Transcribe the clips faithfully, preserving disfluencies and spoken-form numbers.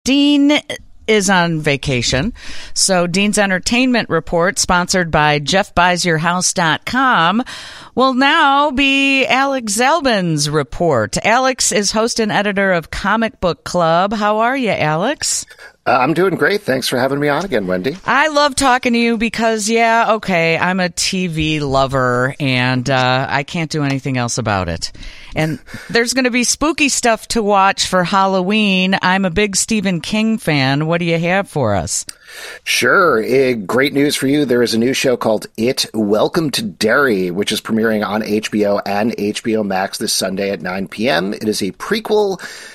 Dean is on vacation, so Dean's Entertainment Report, sponsored by Jeff Buys Your House dot com, will now be Alex Zalben's report. Alex is host and editor of Comic Book Club. How are you, Alex? Uh, I'm doing great. Thanks for having me on again, Wendy. I love talking to you because, yeah, okay, I'm a T V lover, and uh, I can't do anything else about it. And there's going to be spooky stuff to watch for Halloween. I'm a big Stephen King fan. What do you have for us? Sure. Uh, great news for you. There is a new show called It, Welcome to Derry, which is premiering on H B O and H B O Max this Sunday at nine p.m. It is a prequel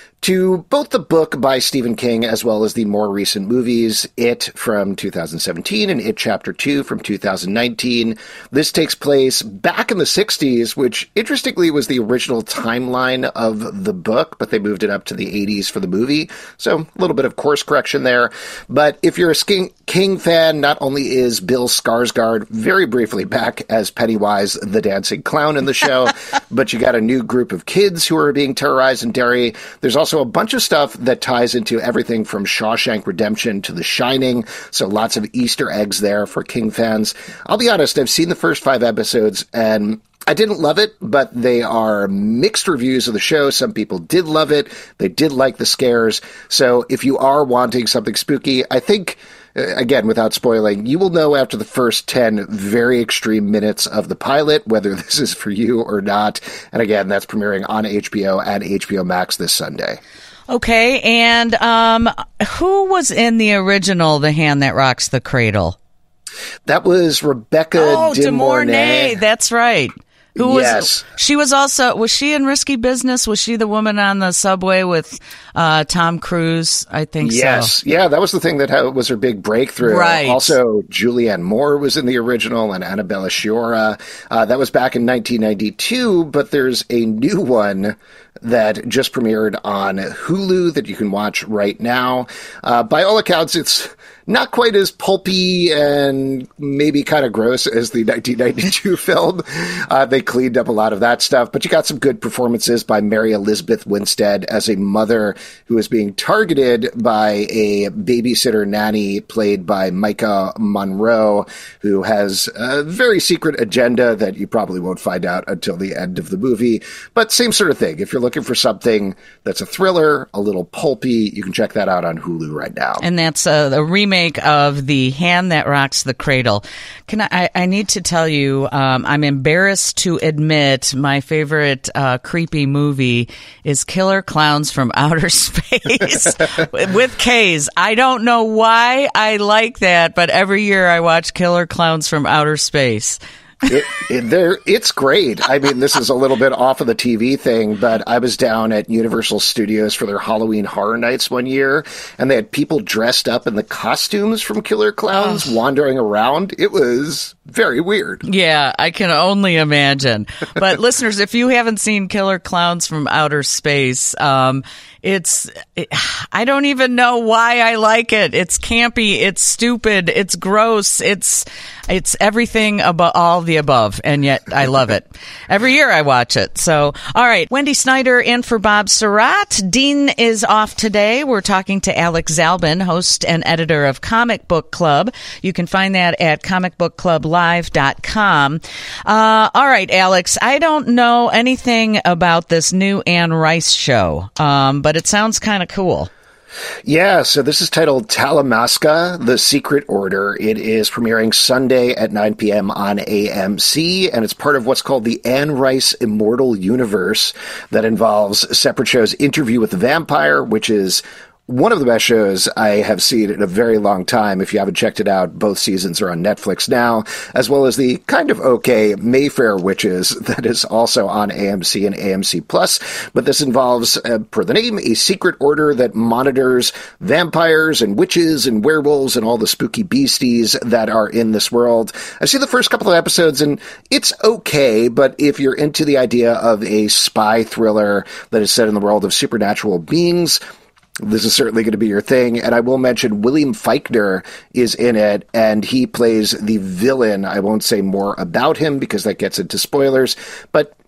to both the book by Stephen King as well as the more recent movies, It from two thousand seventeen and It Chapter two from two thousand nineteen. This takes place back in the sixties, which interestingly was the original timeline of the book, but they moved it up to the eighties for the movie. So a little bit of course correction there. But if you're a King fan, not only is Bill Skarsgård very briefly back as Pennywise the Dancing Clown in the show, but you got a new group of kids who are being terrorized in Derry. There's also Also, a bunch of stuff that ties into everything from Shawshank Redemption to The Shining, so lots of Easter eggs there for King fans. I'll be honest, I've seen the first five episodes, and I didn't love it, but they are mixed reviews of the show. Some people did love it. They did like the scares. So if you are wanting something spooky, I think, again, without spoiling, you will know after the first ten very extreme minutes of the pilot whether this is for you or not. And again, that's premiering on H B O and H B O Max this Sunday. Okay, and um, who was in the original The Hand That Rocks the Cradle? That was Rebecca oh, De Mornay. Mornay. That's right. Who was, yes. She was also, was she in Risky Business? Was she the woman on the subway with uh, Tom Cruise? I think yes. so. Yes. Yeah, that was the thing that was her big breakthrough. Right. Also, Julianne Moore was in the original and Annabella Sciorra. Uh, that was back in nineteen ninety-two, but there's a new one that just premiered on Hulu that you can watch right now. Uh, by all accounts, it's not quite as pulpy and maybe kind of gross as the nineteen ninety-two film. Uh, they cleaned up a lot of that stuff, but you got some good performances by Mary Elizabeth Winstead as a mother who is being targeted by a babysitter nanny played by Micah Monroe, who has a very secret agenda that you probably won't find out until the end of the movie. But same sort of thing. If you're looking for something that's a thriller, a little pulpy, you can check that out on Hulu right now. And that's uh, a remake of The Hand That Rocks the Cradle. Can I, I, I need to tell you, um, I'm embarrassed to admit my favorite uh, creepy movie is Killer Clowns from Outer Space with K's. I don't know why I like that, but every year I watch Killer Clowns from Outer Space. it, it, there, it's great. I mean, this is a little bit off of the T V thing, but I was down at Universal Studios for their Halloween Horror Nights one year, and they had people dressed up in the costumes from Killer Clowns oh. wandering around. It was very weird. Yeah, I can only imagine. But listeners, if you haven't seen Killer Clowns from Outer Space, um, it's, it, I don't even know why I like it. It's campy. It's stupid. It's gross. It's, it's everything about all the above. And yet I love it. Every year I watch it. So, all right. Wendy Snyder in for Bob Surratt. Dean is off today. We're talking to Alex Zalben, host and editor of Comic Book Club. You can find that at comic book club live dot com. Uh, all right, Alex, I don't know anything about this new Anne Rice show, um, but it sounds kind of cool. Yeah, so this is titled Talamasca, The Secret Order. It is premiering Sunday at nine p.m. on A M C, and it's part of what's called the Anne Rice Immortal Universe that involves separate shows Interview with the Vampire, which is one of the best shows I have seen in a very long time. If you haven't checked it out, both seasons are on Netflix now, as well as the kind of okay Mayfair Witches that is also on A M C and A M C Plus. But this involves, uh, per the name, a secret order that monitors vampires and witches and werewolves and all the spooky beasties that are in this world. I've seen the first couple of episodes, and it's okay, but if you're into the idea of a spy thriller that is set in the world of supernatural beings, this is certainly going to be your thing. And I will mention William Fichtner is in it, and he plays the villain. I won't say more about him because that gets into spoilers, but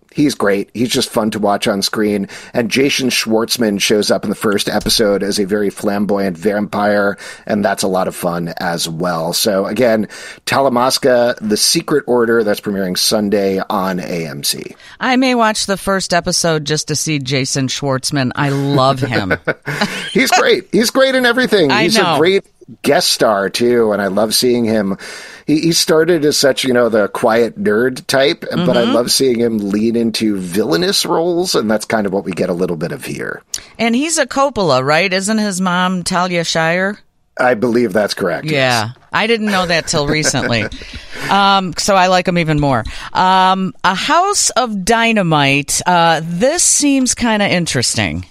He's great. He's just fun to watch on screen. And Jason Schwartzman shows up in the first episode as a very flamboyant vampire, and that's a lot of fun as well. So again, Talamasca, The Secret Order, that's premiering Sunday on A M C. I may watch the first episode just to see Jason Schwartzman. I love him. He's great. He's great in everything. I He's know. a great guest star too, and I love seeing him. He, he started as such, you know, the quiet nerd type, mm-hmm. but I love seeing him lean into villainous roles, and that's kind of what we get a little bit of here. And he's a Coppola, right? Isn't his mom Talia Shire? I believe that's correct. Yeah. Yes. I didn't know that till recently. um, so I like him even more. Um, A House of Dynamite. Uh, this seems kind of interesting.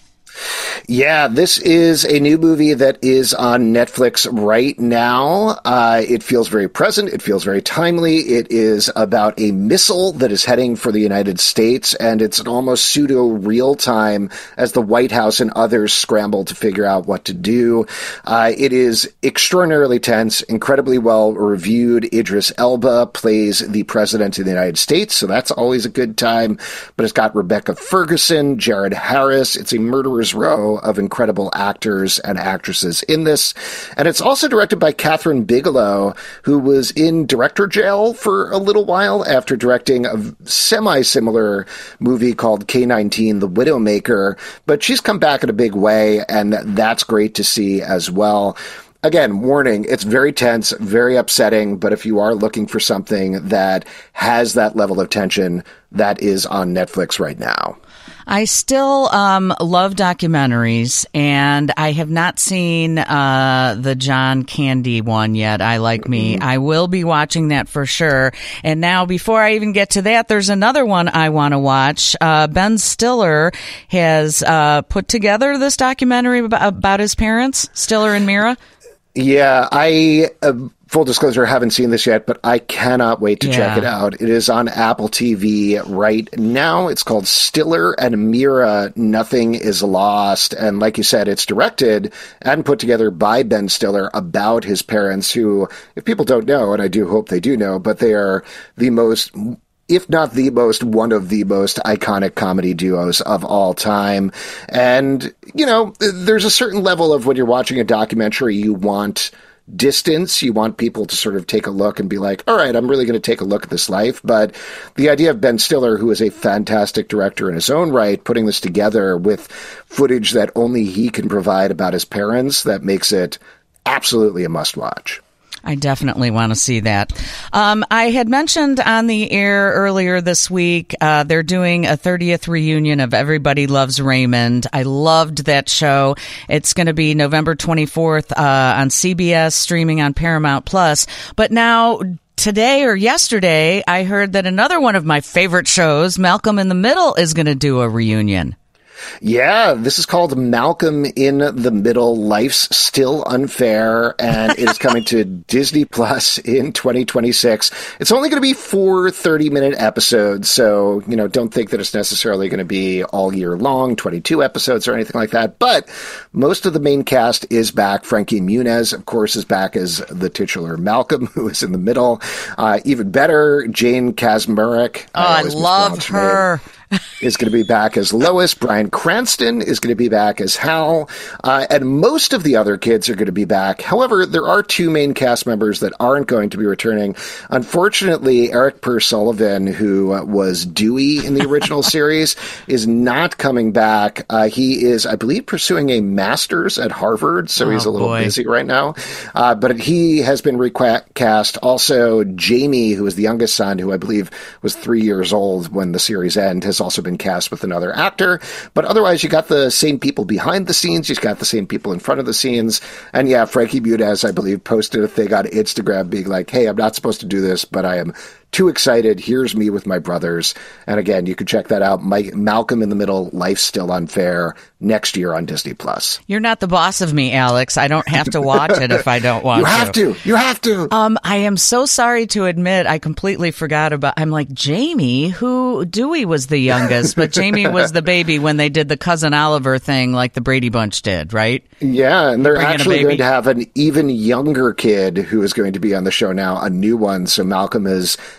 Yeah, this is a new movie that is on Netflix right now. Uh, it feels very present. It feels very timely. It is about a missile that is heading for the United States, and it's an almost pseudo real time as the White House and others scramble to figure out what to do. Uh, it is extraordinarily tense, incredibly well reviewed. Idris Elba plays the president of the United States, so that's always a good time. But it's got Rebecca Ferguson, Jared Harris. It's a murderer's row of incredible actors and actresses in this. And it's also directed by Catherine Bigelow, who was in director jail for a little while after directing a semi-similar movie called K nineteen, The Widowmaker. But she's come back in a big way, and that's great to see as well. Again, warning, it's very tense, very upsetting, but if you are looking for something that has that level of tension, that is on Netflix right now. I still um, love documentaries, and I have not seen uh, the John Candy one yet, I Like Me. Mm-hmm. I will be watching that for sure. And now, before I even get to that, there's another one I want to watch. Uh, Ben Stiller has uh, put together this documentary about, about his parents, Stiller and Mira. Yeah, I... Uh, Full disclosure, I haven't seen this yet, but I cannot wait to yeah. check it out. It is on Apple T V right now. It's called Stiller and Mira, Nothing is Lost. And like you said, it's directed and put together by Ben Stiller about his parents who, if people don't know, and I do hope they do know, but they are the most... if not the most, one of the most iconic comedy duos of all time. And, you know, there's a certain level of when you're watching a documentary, you want distance. You want people to sort of take a look and be like, all right, I'm really going to take a look at this life. But the idea of Ben Stiller, who is a fantastic director in his own right, putting this together with footage that only he can provide about his parents, that makes it absolutely a must-watch. I definitely want to see that. Um, I had mentioned on the air earlier this week, uh, they're doing a thirtieth reunion of Everybody Loves Raymond. I loved that show. It's going to be November twenty-fourth uh, on C B S, streaming on Paramount Plus. But now, today or yesterday, I heard that another one of my favorite shows, Malcolm in the Middle, is going to do a reunion. Yeah, this is called Malcolm in the Middle, Life's Still Unfair, and it is coming to Disney Plus in twenty twenty-six. It's only going to be four thirty-minute episodes, so, you know, don't think that it's necessarily going to be all year long, twenty-two episodes or anything like that, but most of the main cast is back. Frankie Muniz, of course, is back as the titular Malcolm, who is in the middle. Uh, even better, Jane Kaczmarek. Oh, I, I love her. Name. Is going to be back as Lois. Bryan Cranston is going to be back as Hal. Uh, and most of the other kids are going to be back. However, there are two main cast members that aren't going to be returning. Unfortunately, Eric Purr-Sullivan, who uh, was Dewey in the original series, is not coming back. Uh, he is, I believe, pursuing a master's at Harvard, so oh, he's a little boy. busy right now. Uh, but he has been recast. Also, Jamie, who is the youngest son, who I believe was three years old when the series ended, has also been cast with another actor. But otherwise, you got the same people behind the scenes. You've got the same people in front of the scenes. And yeah, Frankie Muniz, I believe, posted a thing on Instagram being like, hey, I'm not supposed to do this, but I am too excited. Here's me with my brothers. And again, you can check that out. Mike, Malcolm in the Middle, Life's Still Unfair, next year on Disney Plus. You're not the boss of me, Alex. I don't have to watch it if I don't want to. You have to. to. You have to. Um, I am so sorry to admit I completely forgot about, I'm like, Jamie, who, Dewey was the youngest, but Jamie was the baby when they did the Cousin Oliver thing like the Brady Bunch did, right? Yeah, and they're Bring actually going to have an even younger kid who is going to be on the show now, a new one. So Malcolm is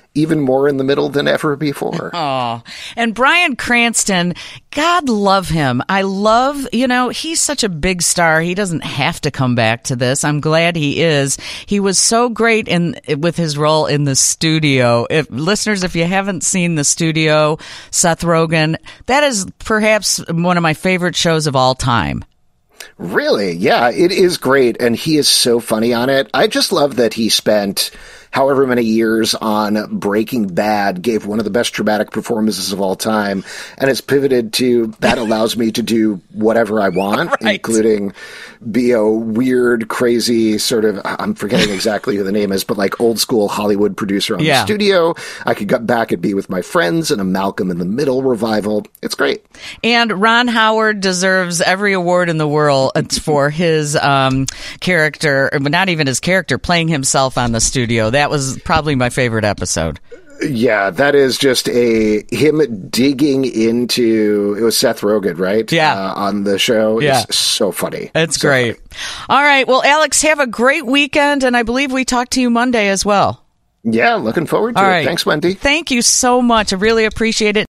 even more in the middle than ever before. Oh, and Bryan Cranston, God love him. I love, you know, he's such a big star. He doesn't have to come back to this. I'm glad he is. He was so great in with his role in The Studio. If listeners, if you haven't seen The Studio, Seth Rogen, that is perhaps one of my favorite shows of all time. Really? Yeah, it is great. And he is so funny on it. I just love that he spent however many years on Breaking Bad, gave one of the best dramatic performances of all time, and has pivoted to that allows me to do whatever I want, right. including be a weird, crazy sort of, I'm forgetting exactly who the name is, but like old school Hollywood producer on yeah. The Studio. I could get back and be with my friends in a Malcolm in the Middle revival. It's great. And Ron Howard deserves every award in the world for his um, character, but not even his character, playing himself on The Studio. That was probably my favorite episode. Yeah, that is just a him digging into, it was Seth Rogen, right? Yeah. Uh, on the show. Yeah. It's so funny. It's so great. Funny. All right. Well, Alex, have a great weekend. And I believe we talk to you Monday as well. Yeah, looking forward to All it. Right. Thanks, Wendy. Thank you so much. I really appreciate it.